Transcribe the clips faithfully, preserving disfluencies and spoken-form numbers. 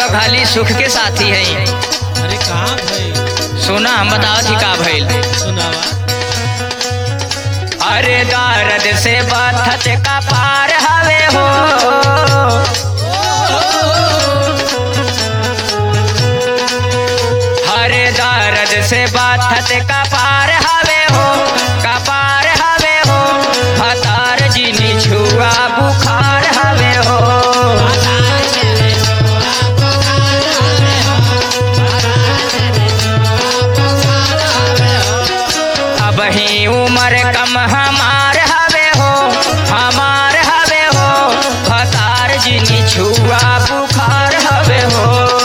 खाली सुख के साथी है। अरे कहाँ भाई सुना हम बताओ थी का भइल। सुनावा। अरे दर्द से बथत का पार हवे हो, अरे दर्द से बथत का पार हवे हो, का पार हवे हो, भतार जिनी छुआ बुखार हवे हो। अब ही उम्र कम हमार हवे हो, हमार हवे हो, भतार जिनी छुआ बुखार हवे हो।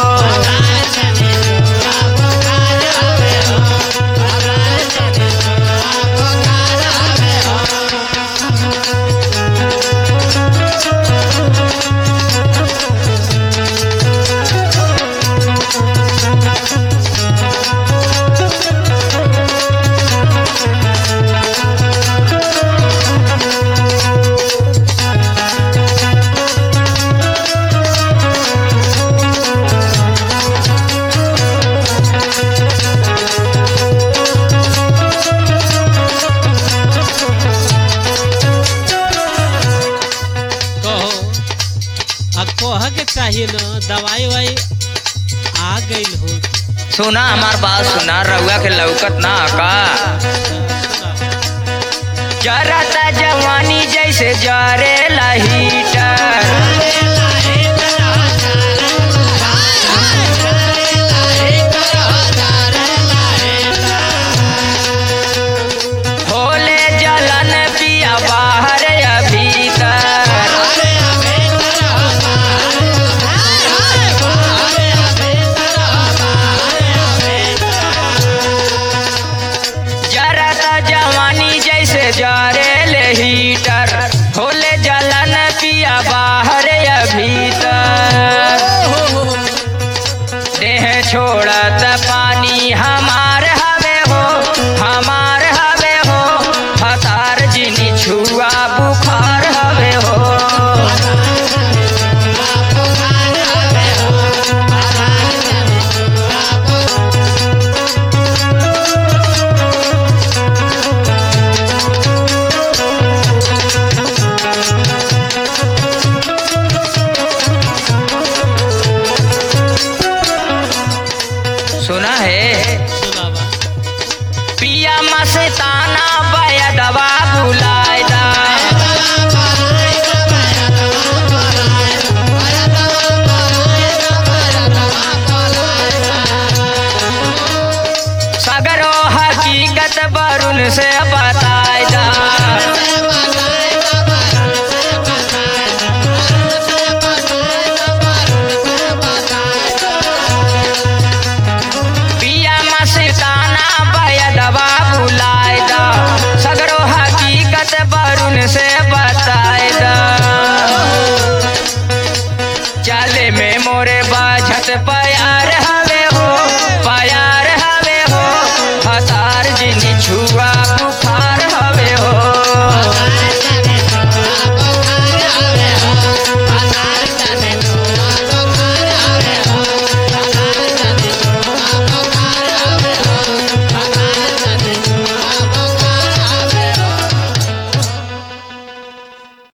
कह के चाहिए ना दवाई वाई आ गई हो। सुना हमार बात सुना, रउआ के लौकत ना का जरता जवानी जैसे जरे हीटर, होले जलन पिया बाहर या भीतर, जवानी जैसे जरेल हीटर, होले जलन पिया बाहर या भीतर, देह छोड़त पानी हमार हवे हो, हमार हवे हो, भतार जिनी छुआ बुखार हवे हो। सुना है सुनावा। पिया मस्ताना बयदवा बुलायदा, सगरो हकीकत वरुण से बतायदा, सगरो हकीकत वरुण से बताए दा, चले में मोरे बाझत प्यार है।